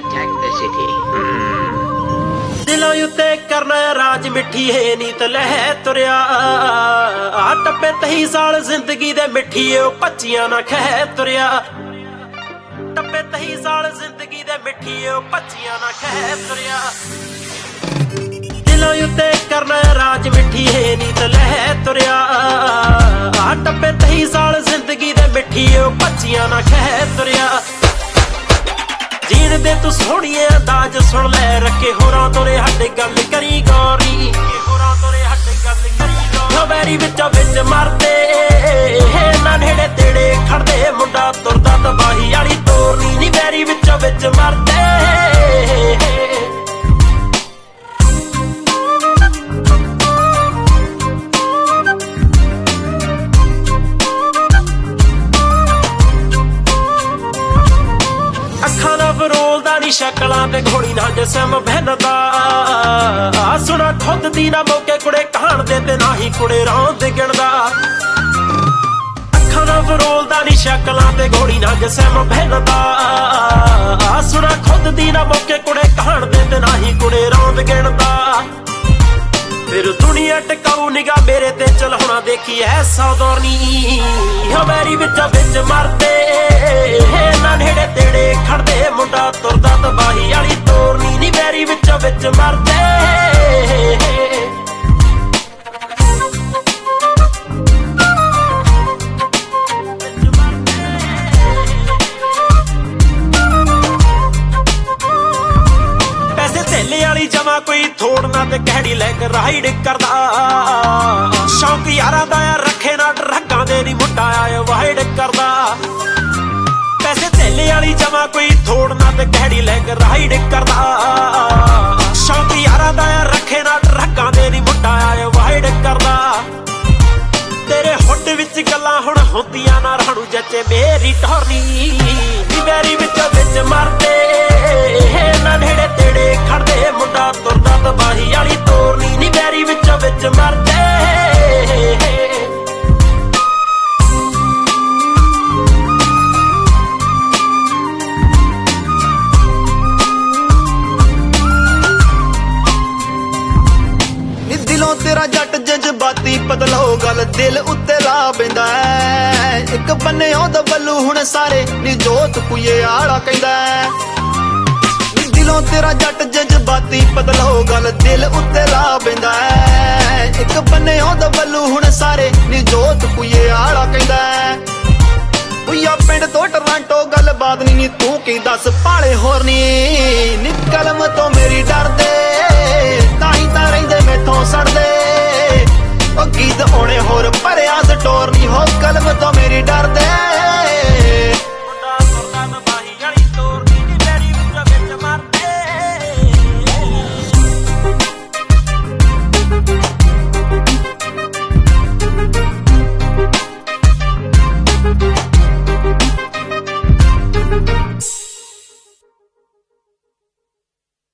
attack the city. ਦਿਲਾਂ ਉੱਤੇ ਕਰਨਾ ਰਾਜ ਮਿੱਠੀ ਹੈ ਨੀਤ ਲਹਿ ਤੁਰਿਆ ਆ ਟੱਪੇ 23 ਸਾਲ ਜ਼ਿੰਦਗੀ ਦੇ ਮਿੱਠੀ ਉਹ ਪੱਚੀਆਂ ਨਾ ਖਹਿ ਤੁਰਿਆ ਟੱਪੇ 23 ਸਾਲ ਜ਼ਿੰਦਗੀ ਦੇ ਮਿੱਠੀ ਉਹ ਪੱਚੀਆਂ ਨਾ ਖਹਿ ਤੁਰਿਆ ਦਿਲਾਂ ਉੱਤੇ ਕਰਨਾ ਰਾਜ ਮਿੱਠੀ ਹੈ ਨੀਤ ਲਹਿ ਤੁਰਿਆ ਆ ਟੱਪੇ 23 ਸਾਲ ਜ਼ਿੰਦਗੀ ਦੇ ਮਿੱਠੀ ਉਹ ਪੱਚੀਆਂ ਨਾ ਖਹਿ ਤੁਰਿਆ ਜੀਣ ਦੇ ਤੂੰ ਸੋਹਣੀਏ ਅੰਦਾਜ਼ ਸੁਣ ਲੈ ਰੱਖੇ ਹੋਰਾਂ ਤੋਰੇ ਹੱਡ ਗੱਲ ਕਰੀ ਗੌਰੀ ਹੋਰਾਂ ਤੋਰੇ ਹੱਡ ਗੱਲ ਕਰੀ ਗੌਰੀ ਬੈਰੀ ਵਿੱਚ ਮਰਦੇ ਨਾ ਨੇੜੇ ਤੇੜੇ ਖੜਦੇ ਮੁੰਡਾ ਤੁਰਦਾ ਤਬਾਹੀ ਵਾਲੀ ਤੋਰਨੀ ਨੀ ਬੈਰੀ ਵਿੱਚ ਮਰਦੇ ਰੋਲਦਾ ਨੀ ਸ਼ਕਲਾਂ ਤੇ ਘੋੜੀ ਨਾ ਜਿਸਮ ਬਹਿਨਦਾ ਆ ਸੁਣਾ ਖੁਦ ਦੀ ਨਾ ਮੌਕੇ ਕੁੜੇ ਕਹਾਣ ਦੇ ਤੇ ਨਾ ਹੀ ਕੁੜੇ ਰੌਂਦ ਗਿਣਦਾ ਅੱਖਾਂ ਨਾਲ ਰੋਲਦਾ ਨੀ ਸ਼ਕਲਾਂ ਤੇ ਘੋੜੀ ਨਾ ਜਿਸਮ ਬਹਿਨਦਾ ਆ ਸੁਣਾ ਖੁਦ ਦੀ ਨਾ ਮੌਕੇ ਕੁੜੇ ਕਹਾਣ ਦੇ ਤੇ ਨਾ ਹੀ ਕੁੜੇ ਰੌਂਦ ਗਿਣਦਾ ਫਿਰ ਦੁਨੀਆ ਟਿਕਾਊ ਨਿਗਾ ਮੇਰੇ ਤੇ ਚਲਾਉਣਾ ਦੇਖੀ ਐ ਸੌਦਰਨੀ ਹਵੇਰੀ ਵਿੱਚ ਮਰਦੇ ਨਾ ਨੇੜੇ ਤੇੜੇ ਖੜਦੇ ਮੁੰਡਾ ਤੁਰਦਾ ਤਬਾਹੀ ਵਾਲੀ ਤੋਰਨੀ ਨੀ ਬੈਰੀ ਵਿੱਚ ਮਰਦੇ ਜਮਾ ਕੋਈ ਥੋੜਨਾ ਤੇ ਕਹਿੜੀ ਲੈ ਕੇ ਰਾਈਡ ਕਰਦਾ ਸ਼ੌਕ ਯਾਰਾਂ ਦਾ ਰੱਖੇ ਨਾ ਡਰੱਗਾਂ ਦੇ ਨੀ ਮੁੰਡਾ ਆਇਆ ਵਾਈਡ ਕਰਦਾ ਪੈਸੇ ਥੇਲੇ ਵਾਲੀ ਜਮਾ ਕੋਈ ਥੋੜਨਾ ਤੇ ਕਹਿੜੀ ਲੈ ਕੇ ਰਾਈਡ ਕਰਦਾ ਸ਼ੌਕ ਯਾਰਾਂ ਦਾ ਰੱਖੇ ਨਾ ਡਰੱਗਾਂ ਦੇ ਨੀ ਮੁੰਡਾ ਆਇਆ ਵਾਈਡ ਕਰਦਾ ਤੇਰੇ ਹੁੱਡ ਵਿੱਚ ਗੱਲਾਂ ਹੁਣ ਹੁੰਦੀਆਂ ਨਾ ਰਾਣੂ ਜੱਚੇ ਮੇਰੀ ਟੋਰਨੀ ਨੀ ਬੈਰੀ ਵਿੱਚ ਮਰਦੇ ਨਾ ਨੇੜੇ ਤੇੜੇ ਖੜਦੇ ਮੁੰਡਾ ਤੁਰਦਾ ਤਬਾਹੀ ਵਾਲੀ ਤੋਰਨੀ ਨੀ ਬੈਰੀ ਵਿੱਚ ਮਰਦੇ ਦਿਲੋਂ ਤੇਰਾ ਜੱਟ ਜਜ਼ਬਾਤੀ ਬਦਲੋ ਗੱਲ ਦਿਲ ਉੱਤੇ ਲਾ ਪੈਂਦਾ ਇੱਕ ਬੰਨੇ ਉਹਦਾ ਬੱਲੂ ਹੁਣ ਸਾਰੇ ਨੀ ਜੋਤ ਕੁਏ ਆਲਾ ਕਹਿੰਦਾ ਦਿਲੋਂ ਤੇਰਾ ਜੱਟ ਜਜ਼ਬਾਤੀ ਬਦਲੋ ਗੱਲ ਦਿਲ ਉੱਤੇ ਲਾ ਪੈਂਦਾ ਇੱਕ ਬੰਨੇ ਉਹਦਾ ਬੱਲੂ ਹੁਣ ਸਾਰੇ ਨੀ ਜੋਤ ਕੁਏ ਆਲਾ ਕਹਿੰਦਾ ਉਇਆ ਪਿੰਡ ਤੋਂ ਟਰਾਂਟੋ ਗੱਲਬਾਤ ਨੀ ਤੂੰ ਕੀ ਦੱਸ ਪਾਲੇ ਹੋਰ ਨੀ ਕਲਮ ਤੋਂ ਮੇਰੀ ਡਰਦੇ ਤਾਂ ਹੀ ਤਾਂ ਰਹਿੰਦੇ ਮੈਥੋਂ ਸੜਦੇ ਉਹ ਗੀਤ ਆਉਣੇ ਹੋਰ ਭਰਿਆ ਸਟੋਰ ਨੀ ਹੋ ਕਲਮ ਤੋਂ ਮੇਰੀ ਡਰਦੇ